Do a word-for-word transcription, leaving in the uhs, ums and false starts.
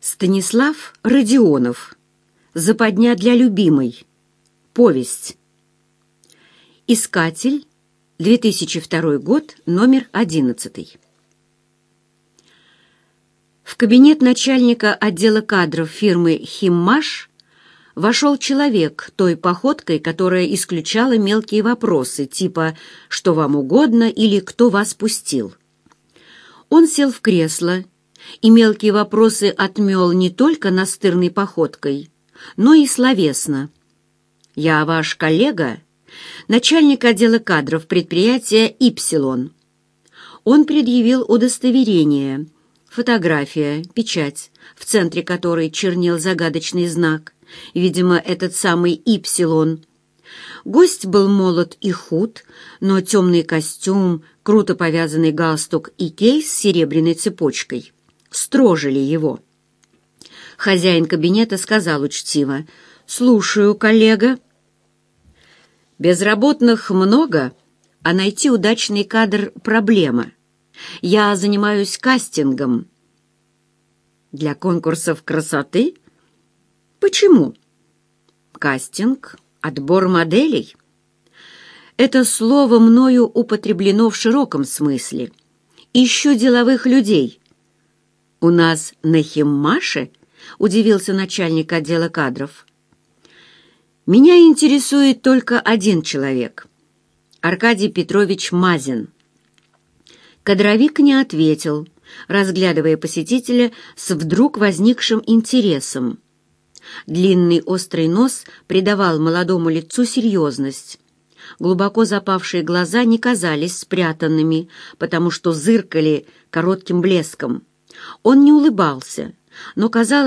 Станислав Родионов. Западня для любимой. Повесть. Искатель. две тысячи второй год. Номер одиннадцатый. В кабинет начальника отдела кадров фирмы «Химмаш» вошел человек той походкой, которая исключала мелкие вопросы, типа «что вам угодно» или «кто вас пустил?». Он сел в кресло и мелкие вопросы отмел не только настырной походкой, но и словесно. «Я ваш коллега, начальник отдела кадров предприятия «Ипсилон». Он предъявил удостоверение, фотография, печать, в центре которой чернел загадочный знак, видимо, этот самый «Ипсилон». Гость был молод и худ, но темный костюм, круто повязанный галстук и кейс с серебряной цепочкой строжили его. Хозяин кабинета сказал учтиво: «Слушаю, коллега». «Безработных много, а найти удачный кадр — проблема. Я занимаюсь кастингом». «Для конкурсов красоты? Почему?» «Кастинг, отбор моделей. Это слово мною употреблено в широком смысле. Ищу деловых людей». «У нас на Химмаше?» — удивился начальник отдела кадров. «Меня интересует только один человек — Аркадий Петрович Мазин». Кадровик не ответил, разглядывая посетителя с вдруг возникшим интересом. Длинный острый нос придавал молодому лицу серьезность. Глубоко запавшие глаза не казались спрятанными, потому что зыркали коротким блеском. Он не улыбался, но казалось,